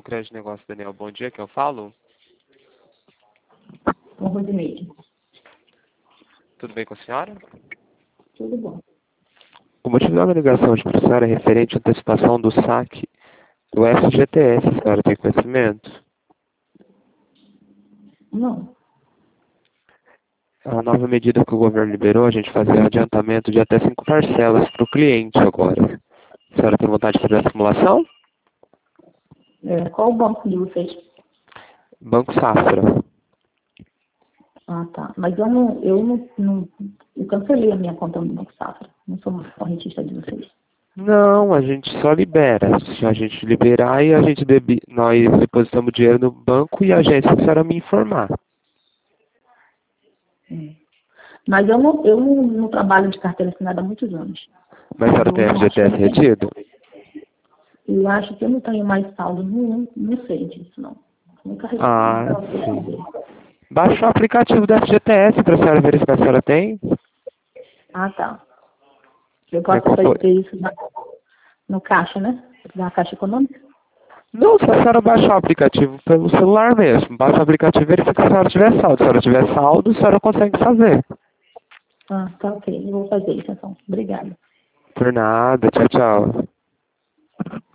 Crédito Negócio, Daniel. Bom dia, que eu falo? Com Rosineide. Tudo bem com a senhora? Tudo bom. O motivo da minha ligação de para a senhora é referente à antecipação do saque do FGTS. A senhora tem conhecimento? Não. É uma nova medida que o governo liberou, a gente fazer adiantamento de até 5 parcelas para o cliente agora. A senhora tem vontade de fazer a simulação? Qual o banco de vocês? Banco Safra. Ah, tá. Mas eu cancelei a minha conta no Banco Safra. Não sou mais correntista de vocês. Não, a gente só libera. Se a gente liberar e nós depositamos dinheiro no banco e a agência que a senhora me informar. Mas eu não trabalho de carteira assinada há muitos anos. Mas a senhora tem FGTS retido? Eu acho que eu não tenho mais saldo. Não sei disso, não. Nunca recebi. Ah, sim. Baixa o aplicativo do FGTS para a senhora verificar se a senhora tem. Ah, tá. Eu posso fazer isso no caixa, né? Na Caixa Econômica? Não, se a senhora baixar o aplicativo pelo celular mesmo. Baixa o aplicativo e verifica se a senhora tiver saldo. Se a senhora tiver saldo, a senhora consegue fazer. Ah, tá, ok. Eu vou fazer isso, então. Obrigada. Por nada. Tchau, tchau.